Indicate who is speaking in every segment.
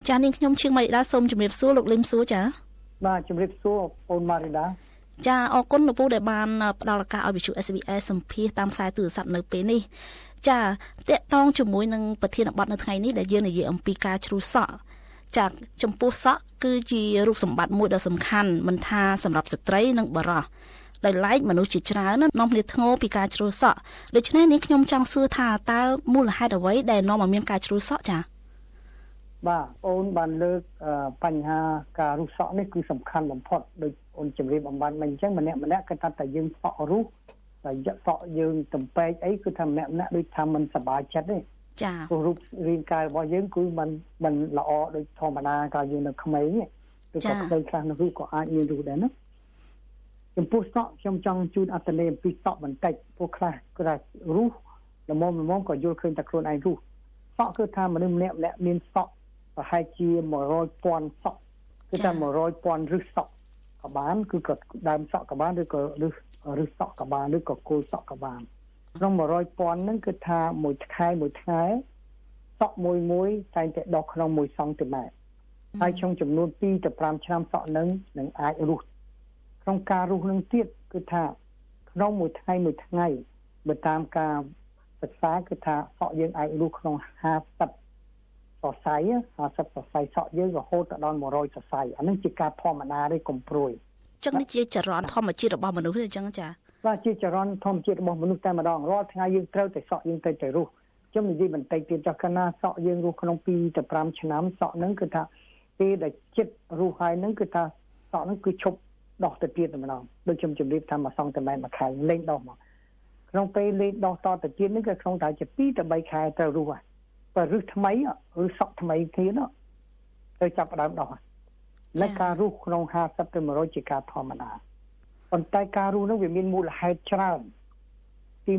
Speaker 1: ចានាងខ្ញុំឈឹងម៉ារីដាសូមជម្រាបសួរលោកលឹមសួរចា
Speaker 2: បាទជម្រាបសួរបងម៉ារីដា
Speaker 1: ចាអរគុណលោកពូដែលបានផ្ដល់ឱកាសឲ្យវិទ្យុ SBS សម្ភាសតាមខ្សែទូរស័ព្ទនៅពេលនេះចាតកតងជាមួយនឹងប្រធានបទនៅថ្ងៃនេះដែលយើងនិយាយអំពីការជ្រុះសក់ចាចំពោះសក់គឺជារូបសម្បត្តិមួយដ៏សំខាន់មិនថាសម្រាប់ស្ត្រីនិងបុរសដោយឡែកមនុស្សជាច្រើននាំគ្នាធ្ងរពីការជ្រុះសក់ដូច្នេះនេះខ្ញុំចង់សួរថាតើមូលហេតុអ្វីដែលនាំឲ្យមានការជ្រុះសក់ចា
Speaker 2: បាទអូនបានលើកបញ្ហាការរុះសក់នេះគឺសំខាន់បំផុតដូចអូនជម្រាបអំបញ្ញមិញអញ្ចឹងម្នាក់គេថាតែយើងសក់រុះតែយកសក់យើងទំពេកអីគឺថាម្នាក់ដូចថាមិនសប្បាយចិត្តទេ
Speaker 1: ចា
Speaker 2: ព្រោះរូបរាងកាយរបស់យើងគឺมันល្អដូចធម្មតាកាលយើងនៅក្មេងទេឬក៏ក្មេងខ្លះនៅរូបក៏អាចមានរូបដែរណាចំពោះសក់ខ្ញុំចង់ជូនអត្ថន័យអំពីសក់បន្តិចព្រោះខ្លះគឺថារុះល្មមក៏យល់ឃើញតែខ្លួនឯងរុះសក់គឺថាមនុស្សម្នាក់មានសក់ប្រហែលជា 100,000 សក់គឺថា 100,000 រឹសសក់ក៏បានគឺក៏ដើមសក់ក៏បានឬក៏រឹសសក់ក៏បានឬក៏គល់សក់ក៏បានក្នុង 100,000 ហ្នឹងគឺថាមួយថ្ងៃសក់មួយតែងតែដុះក្នុង1សង់ទីម៉ែត្រហើយក្នុងចំនួន2ទៅ5ឆ្នាំសក់នឹងអាចរុះក្នុងការរុះនឹងទៀតគឺថាក្នុងមួយថ្ងៃបើតាមការសិក្សាគឺថាសក់យើងអាចរុះក្នុង50សរសៃសក់យើងរហូតដល់100សរសៃអានឹងជាការធម្មតាទេកុំព្រួយ
Speaker 1: ចឹងនេះជាចរន្តធម្មជាតិរបស់មនុស្សទេចឹងចា
Speaker 2: បាទជាចរន្តធម្មជាតិរបស់មនុស្សតែម្ដងរាល់ថ្ងៃយើងត្រូវតែសក់យើងទៅរុះខ្ញុំនិយាយបន្តិចទៀតចុះកាលណាសក់យើងរុះក្នុង2ទៅ5ឆ្នាំសក់ហ្នឹងគឺថាពេលដែលចិត្តរុះហើយហ្នឹងគឺថាសក់ហ្នឹងគឺឈប់ដោះទៅទៀតតែម្ដងដូចខ្ញុំជម្រាបថា1សង់ទីម៉ែត្រមួយខែលេងដោះមកក្នុងពេលលេងដោះតទៅទៀតហ្នឹងគឺក្នុងតែជា2ទៅ3ខែត្រូវរុះហើយបើរឹសថ្មីឬសក់ថ្មីទៀតទៅចាប់ផ្ដើមដោះและការរុះក្នុង50ទៅ100ជាការធម្មតាប៉ុន្តែការរុះនោះវាមានមូលហេតុច្រើនទី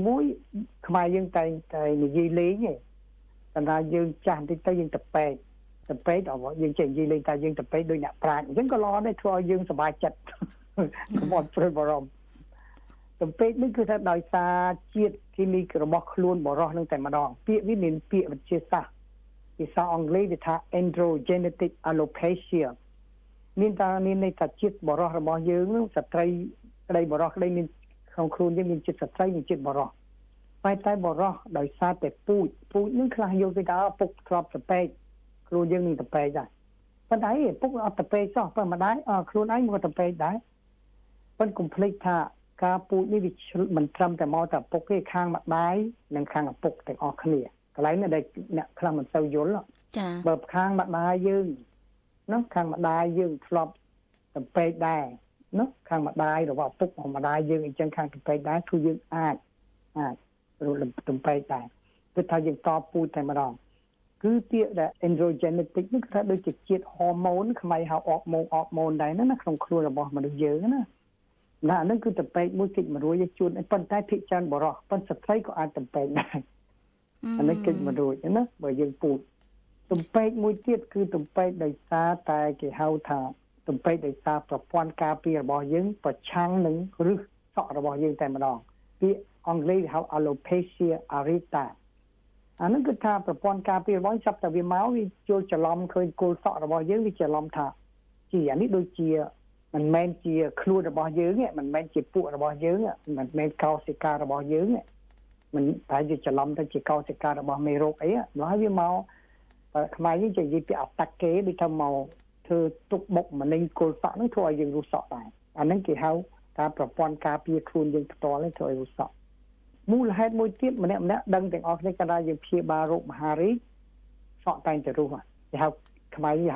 Speaker 2: 1ខ្មែរយើងតែនិយាយលេងទេតែថាយើងចាស់បន្តិចទៅយើងទៅពេកយើងចេះនិយាយលេងតែយើងទៅពេកដូចអ្នកប្រាជ្ញអញ្ចឹងក៏ល្អដែរធ្វើឲ្យយើងសប្បាយចិត្តកុំអត់ព្រួយបារម្ភទៅពេកនេះគឺថាដោយសារជាតិគីមីរបស់ខ្លួនបរិសុទ្ធនឹងតែម្ដងពាក្យនេះមានពាក្យវិទ្យាសាស្ត្រភាសាអង់គ្លេសគេថា androgenetic alopecia មានន័យថាជាតិបរិសុទ្ធរបស់យើងនោះស្ត្រីក្តីបរិសុទ្ធក្តីមានក្នុងខ្លួនយើងមានជាតិស្ត្រីនិងជាតិបរិសុទ្ធតែបរិសុទ្ធដោយសារតែពូជនឹងខ្លះយល់ទៅថាពុកធ្លាប់ទៅពេកខ្លួនយើងនឹងទៅពេកដែរប៉ុន្តែពុកអត់ទៅពេកសោះប៉ុន្តែម្ដាយខ្លួនឯងមកទៅពេកដែរប៉ុន្តែកុំភ្លេចថាការពូជនេះវាមិនត្រឹមតែមកតែពុកទេខាងម្ដាយនិងខាងឪពុកទាំងអស់គ្នាកន្លែងនេះដែលអ្នកខ្លះមិនសូវយល់
Speaker 1: ចា
Speaker 2: បើខាងម្ដាយយើងខាងម្ដាយយើងធ្លាប់ទៅពេកដែរខាងម្ដាយរបស់ឪពុកម្ដាយយើងអញ្ចឹងខាងទៅពេកដែរគឺយើងអាចរលំទៅពេកដែរគឺថាយើងតពូជតែម្ដងគឺពាក្យដែល androgenetic នេះគឺថាដូចជាជាតិហូម៉ូនខ្មែរហៅអរម៉ូនដែរណាក្នុងខ្លួនរបស់មនុស្សយើងណាអានឹងគឺទៅពេកមួយគិត100យើងជួនប៉ុន្តែភាគច្រើនបរិសុទ្ធប៉ុន្តែស្ត្រីក៏អាចទៅពេកដែរអានេះគិត100ណាបើយើងពូជទំពេកមួយទៀតគឺទំពេកដោយសារតែគេហៅថាទំពេកដោយសារប្រព័ន្ធការពាររបស់យើងប្រឆាំងនឹងរឹសសក់របស់យើងតែម្ដងពាក្យអង់គ្លេសហៅ alopecia areata អានឹងគឺថាប្រព័ន្ធការពាររបស់ចាប់តែវាមកវាចូលច្រឡំឃើញគល់សក់របស់យើងវាច្រឡំថាជាអានេះដូចជាមិនមែនជាខ្លួនរបស់យើងទេមិនមែនជាពួករបស់យើងមិនមែនកោសិការបស់យើងទេមិនតែជាច្រឡំទៅជាកោសិការបស់មេរោគអីហើយវាមកខ្មែរយើងនិយាយពីអតាក់គេដូចថាមកធ្វើទុកបុកម្នេញគល់សក់ហ្នឹងធ្វើឲ្យយើងរុះសក់ដែរអាហ្នឹងគេហៅការប្រព័ន្ធការពារខ្លួនយើងផ្ទាល់ហ្នឹងធ្វើឲ្យរុះសក់មូលហេតុមួយទៀតម្នាក់ដឹងទាំងអស់គ្នាកាលណាយើងព្យាបាលរោគមហារីកសក់តែងតែរុះគេហៅខ្មែរហៅ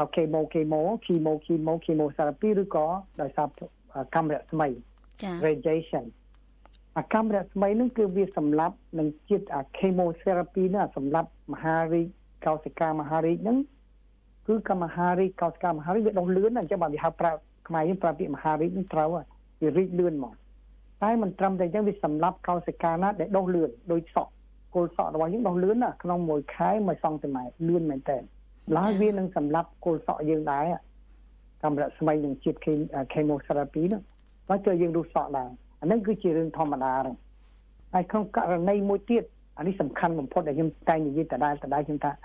Speaker 2: chemotherapy ឬក៏ដោយសារកាំរស្មី radiation កាំរស្មីហ្នឹងគឺវាសម្លាប់នឹងជាតិ chemotherapy ហ្នឹងសម្លាប់មហារីកកោសិកាមហារីកហ្នឹងគឺកម្មមហារីកកោសិកាមហារីកវាដុះលឿនណាស់អញ្ចឹងបើវាហៅប្រើខ្មែរយើងប្រើពាក្យមហារីកហ្នឹងត្រូវវារីកលឿនមកតែមិនត្រឹមតែអញ្ចឹងវាសម្លាប់កោសិកាណាដែលដុះលឿនដោយសក់គល់សក់របស់យើងដុះលឿនណាក្នុងមួយខែ1សង់ទីម៉ែត្រលឿនមែនតើឡើយវានឹងសម្លាប់គល់សក់យើងដែរកាំរស្មីនឹងជាតិ chemotherapy ហ្នឹងបើជួយយើងរុះសក់ដែរអានេះគឺជារឿងធម្មតាហ្នឹងហើយក្នុងករណីមួយទៀតអានេះសំខាន់បំផុតដែលខ្ញុំតែនិយាយដដែលខ្ញុំថា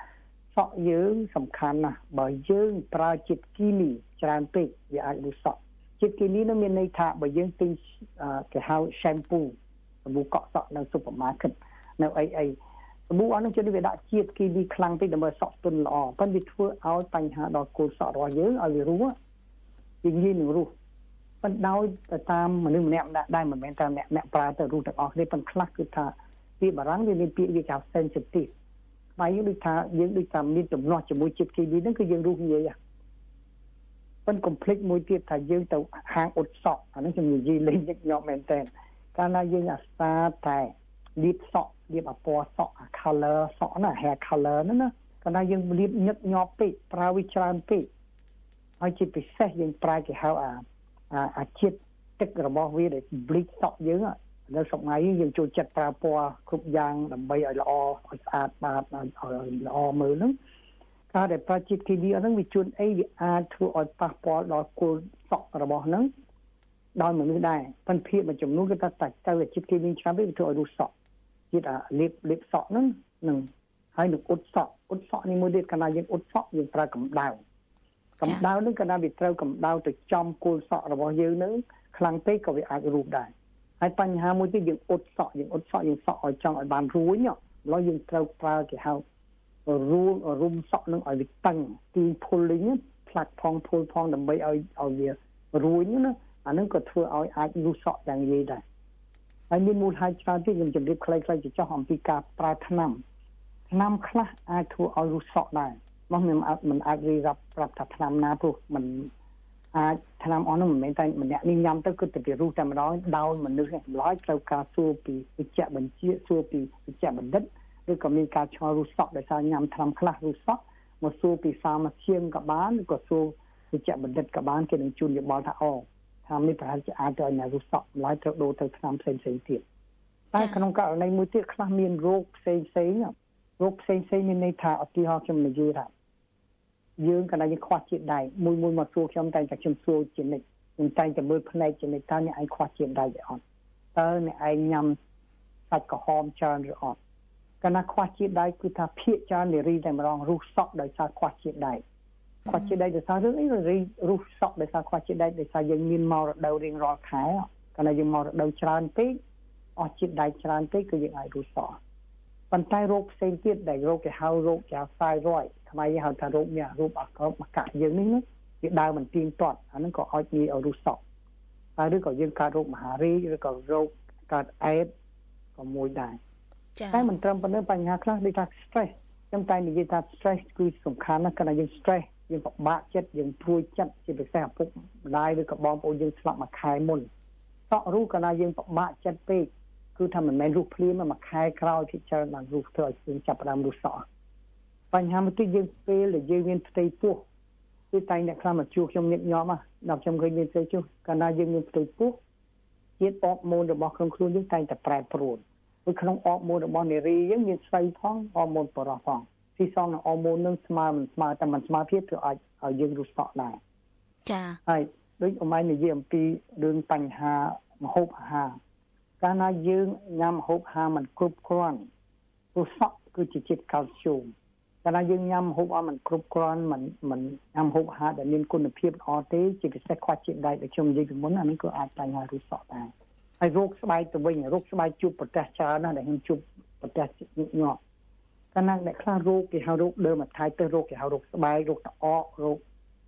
Speaker 2: សក់យើងសំខាន់ណាស់បើយើងប្រើជាតិគីមីច្រើនពេកវាអាចរុះសក់ជាតិគីមីនោះមានន័យថាបើយើងទិញគេហៅ shampoo សាប៊ូកក់សក់នៅ supermarket នៅអីសាប៊ូអស់នោះជួយវាដាក់ជាតិគីមីខ្លាំងពេកដើម្បីសក់ទន់ល្អប៉ុន្តែវាធ្វើឲ្យបញ្ហាដល់គល់សក់របស់យើងឲ្យវារុះយើងនិយាយនឹងរុះប៉ុន្តែដោយតាមមនុស្សម្នាក់ដែរមិនមែនតែអ្នកប្រើទៅរុះទាំងអស់គ្នាប៉ុន្តែខ្លះគឺថាពីបារាំងវាមានពាក្យវាហៅ sensitive ហើយយើងដូចថាមានចំនួនជាមួយជាតិគីមីហ្នឹងគឺយើងរុះងាយប៉ុន្តែ complete មួយទៀតថាយើងទៅហាងអ៊ុតសក់អានេះខ្ញុំនិយាយលេងញឹកញាប់មែនតើកាលណាយើងអាសាតែលាបសក់លាបពណ៌សក់ color សក់ណា hair color ហ្នឹងណាកាលណាយើងលាបញឹកញាប់ពេកប្រើវាច្រើនពេកហើយជាពិសេសយើងប្រើគេហៅអាជាតិទឹករបស់វាដែល bleach សក់យើងនៅសម័យយើងចូលចិត្តប្រើពណ៌គ្រប់យ៉ាងដើម្បីឲ្យល្អឲ្យស្អាតបាតឲ្យល្អមើលហ្នឹងការដែលប្រើជាតិគីមីហ្នឹងវាជួនអីវាអាចធ្វើឲ្យប៉ះពាល់ដល់គល់សក់របស់ហ្នឹងដោយមនុស្សដែរប៉ុន្តែភាពមួយចំនួនគឺថាទៅជាតិគីមីច្រើនពេកវាធ្វើឲ្យរុះសក់ជាតិលាបសក់ហ្នឹងនឹងហើយនឹងអ៊ុតសក់នេះមួយទៀតកាលណាយើងអ៊ុតសក់យើងប្រើកម្ដៅហ្នឹងកាលណាវាត្រូវកម្ដៅទៅចំគល់សក់របស់យើងហ្នឹងខ្លាំងពេកក៏វាអាចរុះដែរហើយបញ្ហាមួយទៀតយើងអ៊ុតសក់យើងសក់ឲ្យចង់ឲ្យបានរួញម្ល៉េះយើងត្រូវប្រើគេហៅរុំសក់នឹងឲ្យវាតឹងទីភុលវិញផ្លាត់ផងភុលផងដើម្បីឲ្យវារួញណាអានឹងក៏ធ្វើឲ្យអាចរុះសក់យ៉ាងនិយាយដែរហើយមានមូលហេតុច្រើនទៀតខ្ញុំជម្រាបខ្លីៗចោះអំពីការប្រើថ្នាំខ្លះអាចធ្វើឲ្យរុះសក់ដែរមកមិនអាចរៀបរាប់ប្រាប់ថាថ្នាំណាព្រោះមិនអាចថ្នាំអស់នោះមិនមែនតែម្នាក់នេះញ៉ាំទៅគឺទៅវារុះតែម្ដងដោយមនុស្សម្ល៉េះត្រូវការសួរពីវិជ្ជបញ្ជាសួរពីវិជ្ជបណ្ឌិតឬក៏មានការឆ្លងរុះសក់ដោយសារញ៉ាំថ្នាំខ្លះរុះសក់មកសួរពីហ្វាម៉ាសៀងក៏បានឬក៏សួរវិជ្ជបណ្ឌិតក៏បានគេនឹងជូនយោបល់ថាថានេះប្រហែលជាអាចទៅឲ្យអ្នករុះសក់ម្ល៉េះត្រូវដូរទៅថ្នាំផ្សេងទៀតតែក្នុងករណីមួយទៀតខ្លះមានរោគផ្សេងមានន័យថាឧទាហរណ៍ខ្ញុំនិយាយថាយើងកណ្ដាលយើងខ្វះជាតិដែកមួយមកសួរខ្ញុំតែខ្ញុំសួរជានិច្ចខ្ញុំតែតែមើលភ្នែកជានិច្ចតើអ្នកឯងខ្វះជាតិដែកទេអត់តើអ្នកឯងញ៉ាំសាច់ក្រហមច្រើនឬអត់កាលណាខ្វះជាតិដែកគឺថាភាគច្រើននារីតែម្ដងរុះសក់ដោយសារខ្វះជាតិដែកដោយសាររឿងអីរុះសក់ដោយសារខ្វះជាតិដែកដោយសារយើងមានមរដូវរៀងរាល់ខែកាលណាយើងមរដូវច្រើនពេកអស់ជាតិដែកច្រើនពេកគឺយើងអាចរុះសក់ប៉ុន្តែរោគផ្សេងទៀតដែលរោគគេហៅthyroid ខ្មែរយើងហៅថារោគនេះរោគអាកាសយើងនេះវាដើរមិនទៀងទាត់អាហ្នឹងក៏អាចងាយឲ្យរុះសក់ហើយឬក៏យើងកើតរោគមហារីកឬក៏រោគកើតអេដក៏មួយដែរតែមិនត្រឹមប៉ុណ្ណឹងបញ្ហាខ្លះដូចថា stress ខ្ញុំតែនិយាយថា stress គឺសំខាន់ណាស់កាលណាយើង stress យើងពិបាកចិត្តយើងព្រួយចិត្តជាពិសេសឪពុកម្ដាយឬក៏បងប្អូនយើងស្លាប់មួយខែមុនសក់រុះកាលណាយើងពិបាកចិត្តពេកគឺថាមិនមែនរុះភ្លាមមួយខែក្រោយពីច្រើនបានរុះធ្វើឲ្យយើងចាប់ផ្ដើមរុះសក់បញ្ហាមួយទៀតយើងពេលដែលយើងមានផ្ទៃពោះគឺតែអ្នកខ្លះមកជួខ្ញុំញឹកញាប់ដល់ខ្ញុំឃើញមានផ្ទៃពោះកាលណាយើងមានផ្ទៃពោះជាតិអរម៉ូនរបស់ខ្លួនយើងតែងតែប្រែប្រួលនៅក្នុងអរម៉ូនរបស់នារីយើងមានស្រីផងអរម៉ូនបរិសុទ្ធផងទីសងនឹងអរម៉ូននឹងស្មើតែមិនស្មើភាពគឺអាចឲ្យយើងរុះសក់ដែរ
Speaker 1: ចា
Speaker 2: ហើយដូចអមនិយាយអំពីរឿងបញ្ហាម្ហូបអាហារកាលណាយើងញ៉ាំម្ហូបអាហារមិនគ្រប់គ្រាន់រុះសក់គឺជាជាតិកាល់ស្យូមកាលណាយើងញ៉ាំម្ហូបអាហារមិនគ្រប់គ្រាន់មិនញ៉ាំម្ហូបអាហារដែលមានគុណភាពល្អទេជាពិសេសខ្វះជាតិដែកដែលខ្ញុំនិយាយពីមុនអានេះក៏អាចបញ្ហារុះសក់ដែរហើយរោគស្បែកទៅវិញរោគស្បែកជួបប្រទះច្រើនណាស់ដែលខ្ញុំជួបប្រទះញាប់កាលណាអ្នកខ្លះរោគគេហៅរោគ dermatitis រោគគេហៅរោគស្បែករោគក្អករោគ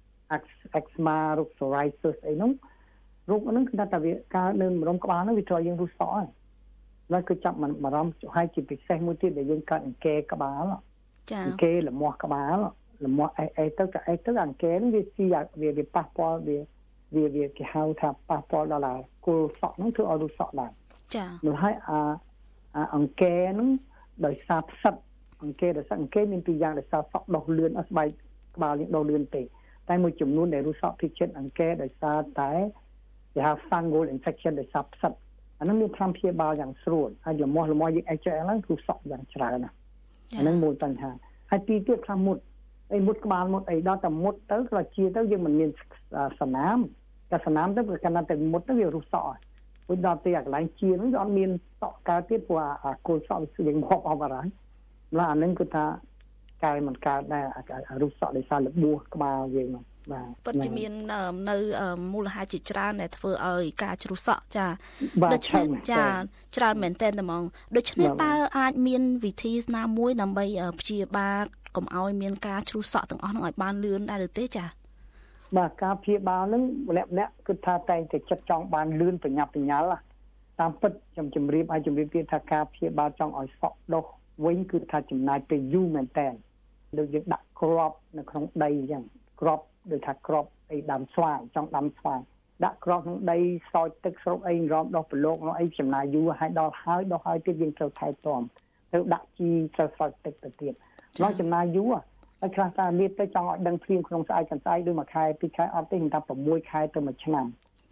Speaker 2: eczema រោគ psoriasis អីហ្នឹងរោគហ្នឹងគឺថាវាកើតនៅម្ដុំក្បាលហ្នឹងវាធ្វើឲ្យយើងរុះសក់ហើយហើយគឺចាប់បារម្ភហើយជាពិសេសមួយទៀតដែលយើងកើតអង្គែក្បាល
Speaker 1: ចា៎
Speaker 2: អង្គែលមាស់ក្បាលលមាស់អីទៅអង្គែហ្នឹងវាស៊ីវាប៉ះពាល់វាគេហៅថាប៉ះពាល់ដល់គល់សក់ហ្នឹងធ្វើឲ្យរុះសក់ដែរ
Speaker 1: ចា៎
Speaker 2: នោះហើយអង្គែហ្នឹងដោយសារផ្សិតអង្គែមានពីរយ៉ាងដោយសារសក់ដុសលឿនស្បែកក្បាលយើងដុសលឿនពេកតែមួយចំនួនដែលរុះសក់ភិកចិត្តអង្គែដោយសារតែគេហៅ fungal infection ដោយសារផ្សិតអាហ្នឹងមានថ្នាំព្យាបាលយ៉ាងស្រួលហើយលមាស់យើង HL ហ្នឹងរុះសក់យ៉ាងច្រើនណាស់អាហ្នឹងមួយបញ្ហាហើយទីទៀតខ្លះមុតក្បាលមុតអីដល់តែមុតទៅក៏ជាទៅយើងមិនមានសណាមតែសណាមទៅព្រោះកាលណាតែមុតទៅវារុះសក់ហើយដល់ពេលកន្លែងជាហ្នឹងវាអត់មានសក់កើតទៀតព្រោះអាគល់សក់វាងាប់អស់បាត់ហើយម្ល៉េះអាហ្នឹងគឺថាកែមិនកើតដែររូបសក់ដោយសាររបួសក្បាលយើងនោះបាទ
Speaker 1: ពិតជាមាននៅមូលហេតុជាច្រើនដែលធ្វើឲ្យការជ្រុះសក់ចាដូច្នេះចាច្រើនមែនទែនតែហ្មងដូច្នេះតើអាចមានវិធីណាមួយដើម្បីព្យាបាលកុំឲ្យមានការជ្រុះសក់ទាំងអស់នោះឲ្យបានលឿនដែរឬទេចា
Speaker 2: បាទការព្យាបាលនឹងម្នាក់គឺថាតែងតែចិត្តចង់បានលឿនប្រញាប់ប្រញាល់តាមពិតខ្ញុំជម្រាបទៀតថាការព្យាបាលចង់ឲ្យសក់ដុះវិញគឺថាចំណាយពេលយូរមែនតើដូចយើងដាក់គ្រាប់នៅក្នុងដីអញ្ចឹងគ្រាប់ដូចថាគ្រាប់អីដាំស្វាយចង់ដាំស្វាយដាក់គ្រាប់ក្នុងដីស្រោចទឹកស្រូបអីរំដោះប្រឡូកនោះអីចំណាយយូរហើយដល់ហើយទៀតយើងត្រូវថែទាំត្រូវដាក់ជីត្រូវស្រោចទឹកទៅទៀតដល់ចំណាយយូរហើយខ្លះតាលាតទៅចង់ឲ្យដឹងភ្លាមក្នុងស្អែកកន្សែងដូចមួយខែពីរខែអត់ទេខ្ញុំថា6ខែទៅ1ឆ្នាំ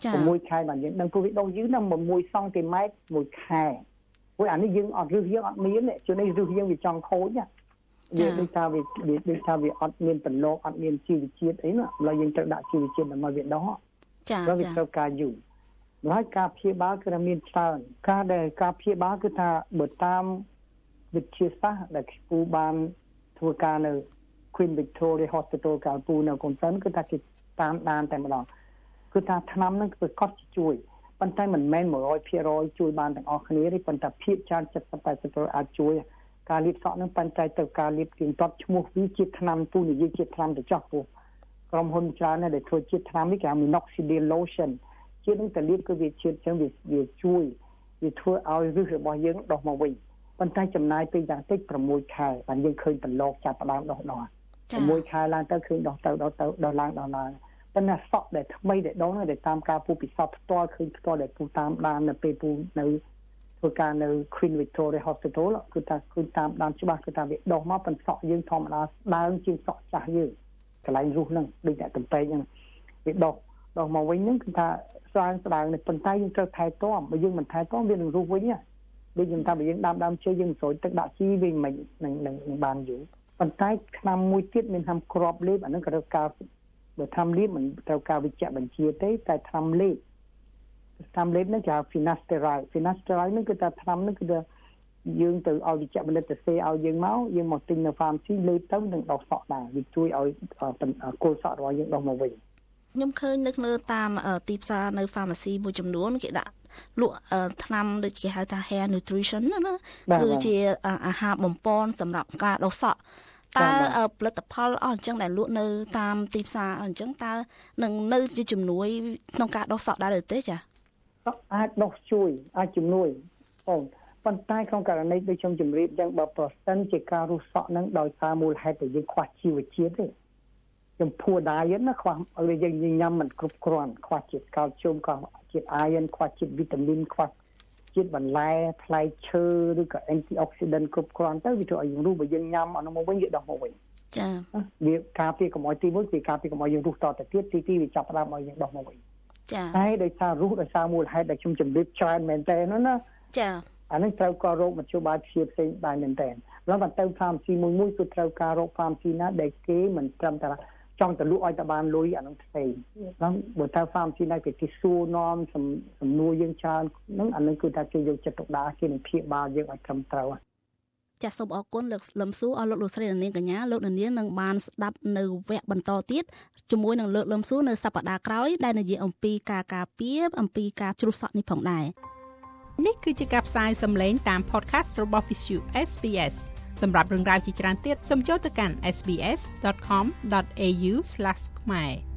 Speaker 2: 6ខែបានយើងដឹងព្រោះវាដុះយឺនណា1សង់ទីម៉ែត្រមួយខែព្រោះអានេះយើងអត់រឹសយើងអត់មានទេជួននេះរឹសយើងវាចង់ខូចណាវាដូចថាវាអត់មានប្រឡូកអត់មានជីវជាតិអីណាឡើយយើងត្រូវដាក់ជីវជាតិដើម្បីវាដុះ
Speaker 1: ចា
Speaker 2: វាត្រូវការយូរហើយការព្យាបាលគឺថាមានច្រើនការព្យាបាលគឺថាបើតាមវិទ្យាសាស្ត្រដែលគូបានធ្វើការនៅ Queen Victoria Hospital កាលពូនៅកុនសិនគឺថាគេតាមដានតែម្ដងគឺថាថ្នាំហ្នឹងគឺគាត់ជួយប៉ុន្តែមិនមែន 100% ជួយបានទាំងអស់គ្នាទេប៉ុន្តែភាគច្រើន 70-80% អាចជួយការលាបសក់ហ្នឹងប៉ុន្តែទៅការលាបទៀងទាត់ឈ្មោះវាជាថ្នាំពូនិយាយជាថ្នាំទៅចោះពូក្រុមហ៊ុនច្រើនណាស់ដែលធ្វើជាថ្នាំនេះគេហៅ minoxidil lotion ជានឹងទៅលាបគឺវាជាតិចឹងវាជួយវាធ្វើឲ្យឫសរបស់យើងដុះមកវិញប៉ុន្តែចំណាយពេលយ៉ាងតិច6ខែបានយើងឃើញប្រឡោកចាប់ផ្ដើមដុះ6ខែឡើងទៅឃើញដុះឡើងប៉ុន្តែសក់ដែលថ្មីដែលដុះដែលតាមការពូពិសោធន៍ផ្ទាល់ឃើញផ្ទាល់ដែលពូតាមដាននៅពេលពូនៅធ្វើការនៅ Queen Victoria Hospital គឺថាគឺតាមដានច្បាស់គឺថាវាដុះមកប៉ុន្តែសក់យើងធម្មតាស្ដើងជាងសក់ចាស់យើងកន្លែងរុះហ្នឹងដូចតែតំពេងហ្នឹងវាដុះមកវិញហ្នឹងគឺថាស្ដើងនេះប៉ុន្តែយើងត្រូវថែទាំបើយើងមិនថែទាំវានឹងរុះវិញណាដូចខ្ញុំថាបើយើងដាំជើយើងស្រោចទឹកដាក់ជីវាមិននឹងបានយូរប៉ុន្តែឆ្នាំមួយទៀតមានថ្នាំគ្រាប់លេបអាហ្នឹងក៏ត្រូវការបើថ្នាំលេបមិនត្រូវការវិជ្ជបញ្ជាទេតែថ្នាំលេបហ្នឹងគេហៅ finasteride ហ្នឹងគឺថាថ្នាំហ្នឹងគឺថាយើងទៅឲ្យវិជ្ជបណ្ឌិតទៅសេឲ្យយើងមកទិញនៅ pharmacy លេបទៅនឹងដុះសក់ដែរវាជួយឲ្យគល់សក់របស់យើងដុះមកវិញ
Speaker 1: ខ្ញុំឃើញនៅតាមទីផ្សារនៅ pharmacy មួយចំនួនគេដាក់លក់ថ្នាំដូចគេហៅថា hair nutrition ណាគឺជាអាហារបំពន់សម្រាប់ការដុះសក់តើផលិតផលអស់អញ្ចឹងដែលលក់នៅតាមទីផ្សារអញ្ចឹងតើនឹងនៅជាជំនួយក្នុងការដុះសក់ដែរឬទេចា
Speaker 2: អាចដុះជួយអាចជំនួយបងប៉ុន្តែក្នុងករណីដូចខ្ញុំជម្រាបអញ្ចឹងបើប្រសិនជាការរុះសក់នឹងដោយសារមូលហេតុដែលយើងខ្វះជីវជាតិទេចំពោះ diet ណាខ្វះឲ្យយើងញ៉ាំមិនគ្រប់គ្រាន់ខ្វះជាតិកាល់ស្យូមខ្វះជាតិ iron ខ្វះជាតិវីតាមីនខ្វះជាតិបន្លែផ្លែឈើឬក៏ antioxidant គ្រប់គ្រាន់ទៅវាធ្វើឲ្យយើងរុះបើយើងញ៉ាំអានោះមកវិញវាដោះមកវិញ
Speaker 1: ចា
Speaker 2: វាការពារកុំឲ្យទី1គឺការពារកុំឲ្យយើងរុះតទៅទៀតទី2វាចាប់ផ្ដើមឲ្យយើងដោះមកវិញ
Speaker 1: ចា
Speaker 2: ហើយដោយសាររុះដោយសារមូលហេតុដែលខ្ញុំជម្រាបច្រើនមែនតើណា
Speaker 1: ចា
Speaker 2: អានេះត្រូវការរោគមធ្យោបាយព្យាបាលផ្សេងដែរមែនតើឡើយបើទៅ pharmacy មួយគឺត្រូវការរោគ pharmacy ណាដែលគេមិនត្រឹមតែចង់ទៅលក់ឲ្យតែបានលុយអានោះផ្សេងហ្នឹងបើទៅ pharmacy ណាគេសួរនាំសំណួរយើងច្រើនហ្នឹងអានឹងគឺថាគេយកចិត្តទុកដាក់គេនឹងព្យាបាលយើងឲ្យត្រឹមត្រូវ
Speaker 1: ចាសសូមអរគុណលោកលឹមស៊ូអរលោកស្រីនាងកញ្ញាលោកនាងនឹងបានស្ដាប់នៅវគ្គបន្តទៀតជាមួយនឹងលោកលឹមស៊ូនៅសប្តាហ៍ក្រោយដែលនិយាយអំពីការការពារអំពីការជ្រុះសក់នេះផងដែរ
Speaker 3: នេះគឺជាការផ្សាយសម្លេងតាម podcast របស់ Visu SBS សម្រាប់រឿងរ៉ាវជាច្រើនទៀតសូមចូលទៅកាន់sbs.com.au/khmer